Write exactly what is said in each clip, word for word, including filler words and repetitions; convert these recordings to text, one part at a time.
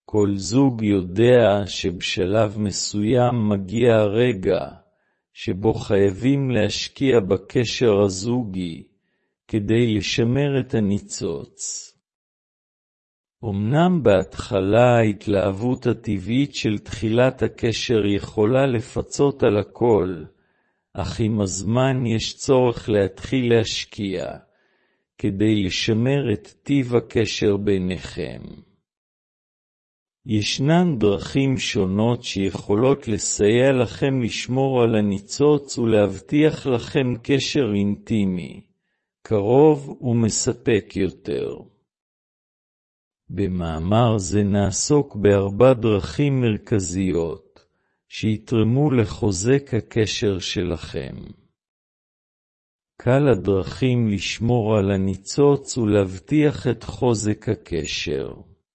כל זוג יודע שבשלב מסוים מגיע הרגע שבו חייבים להשקיע בקשר הזוגי כדי לשמר את הניצוץ. אמנם בהתחלה ההתלהבות הטבעית של תחילת הקשר יכולה לפצות על הכל, אך עם הזמן יש צורך להתחיל להשקיע כדי לשמר את טיב הקשר ביניכם. ישנן דרכים שונות שיכולות לסייע לכם לשמור על הניצוץ ולהבטיח לכם קשר אינטימי, קרוב ומספק יותר. במאמר זה נעסוק בארבע דרכים מרכזיות שיתרמו לחוזק הקשר שלכם. קל הדרכים לשמור על הניצוץ ולהבטיח את חוזק הקשר.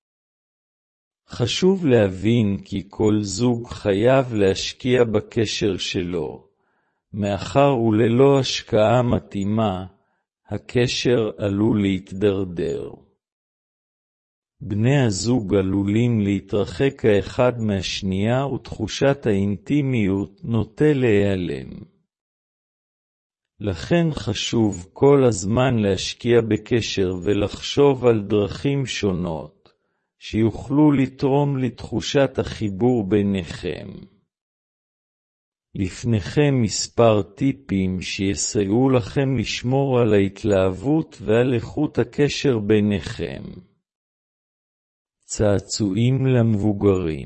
חשוב להבין כי כל זוג חייב להשקיע בקשר שלו, מאחר וללא השקעה מתאימה, הקשר עלול להתדרדר. בני הזוג עלולים להתרחק האחד מהשנייה ותחושת האינטימיות נוטה להיעלם. לכן חשוב כל הזמן להשקיע בקשר ולחשוב על דרכים שונות שיוכלו לתרום לתחושת החיבור ביניכם. לפניכם מספר טיפים שיסייעו לכם לשמור על ההתלהבות ועל איכות הקשר ביניכם. צעצועים למבוגרים.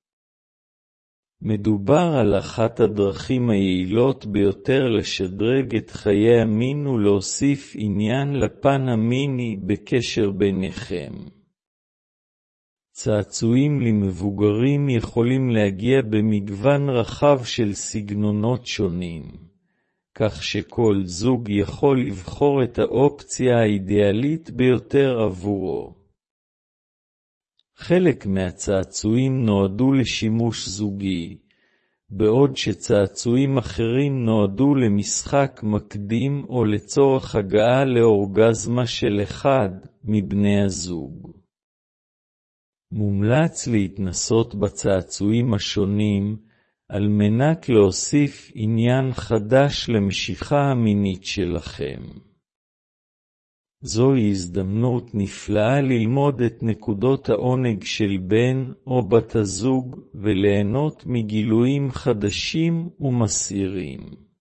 מדובר על אחת הדרכים היעילות ביותר לשדרג את חיי המין ולהוסיף עניין לפן המיני בקשר ביניכם. צעצועים למבוגרים יכולים להגיע במגוון רחב של סגנונות שונים, כך שכל זוג יכול לבחור את האופציה האידיאלית ביותר עבורו. חלק מהצעצועים נועדו לשימוש זוגי, בעוד שצעצועים אחרים נועדו למשחק מקדים או לצורך הגעה לאורגזמה של אחד מבני הזוג. מומלץ להתנסות בצעצועים השונים על מנת להוסיף עניין חדש למשיכה המינית שלכם. זוהי הזדמנות נפלאה ללמוד את נקודות העונג של בן או בת הזוג וליהנות מגילויים חדשים ומסעירים.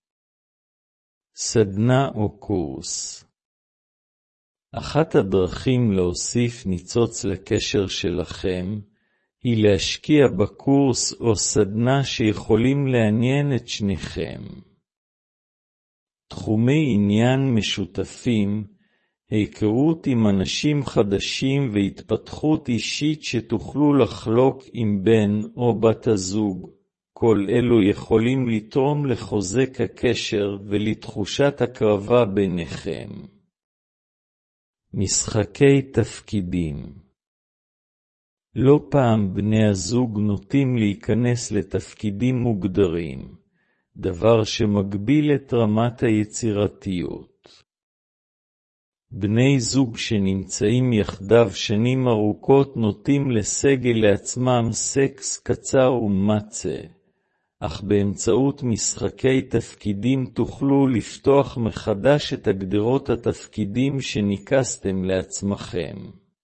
סדנה או קורס. אחת הדרכים להוסיף ניצוץ לקשר שלכם היא להשקיע בקורס או סדנה שיכולים לעניין את שניכם. תחומי עניין משותפים, היכרות עם אנשים חדשים והתפתחות אישית שתוכלו לחלוק עם בן או בת הזוג, כל אלו יכולים לתרום לחוזק הקשר ולתחושת הקרבה ביניכם. משחקי תפקידים. לא פעם בני הזוג נוטים להיכנס לתפקידים מוגדרים, דבר שמגביל את רמת היצירתיות. בני זוג שנמצאים יחדיו שנים ארוכות נוטים לסגל לעצמם סקס קצר ומצה, אך באמצעות משחקי תפקידים תוכלו לפתוח מחדש את הגדרות התפקידים שניקסתם לעצמכם.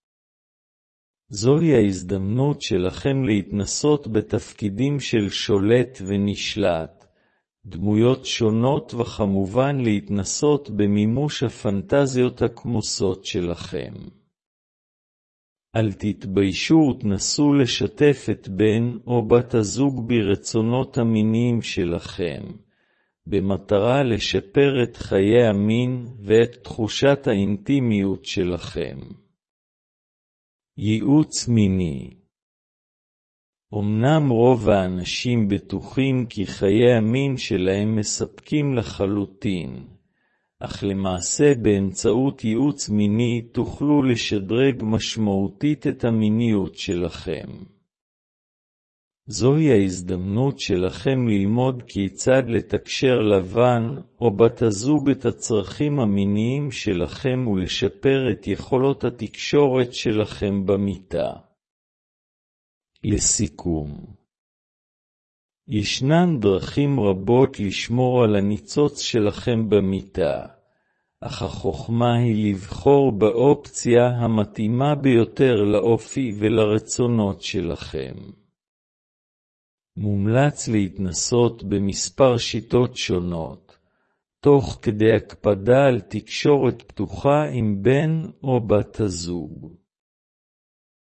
זוהי ההזדמנות שלכם להתנסות בתפקידים של שולט ונשלט, דמויות שונות וכמובן להתנסות במימוש הפנטזיות הכמוסות שלכם. אל תתביישו ותנסו לשתף את בן או בת הזוג ברצונות המיניים שלכם, במטרה לשפר את חיי המין ואת תחושת האינטימיות שלכם. ייעוץ מיני. אמנם רוב האנשים בטוחים כי חיי המין שלהם מספקים לחלוטין, אך למעשה באמצעות ייעוץ מיני תוכלו לשדרג משמעותית את המיניות שלכם. זוהי ההזדמנות שלכם ללמוד כיצד לתקשר לבן או בת הזוג את הצרכים המיניים שלכם ולשפר את יכולות התקשורת שלכם במיטה. לסיכום, ישנן דרכים רבות לשמור על הניצוץ שלכם במיטה, אך החוכמה היא לבחור באופציה המתאימה ביותר לאופי ולרצונות שלכם. מומלץ להתנסות במספר שיטות שונות, תוך כדי הקפדה על תקשורת פתוחה עם בן או בת הזוג.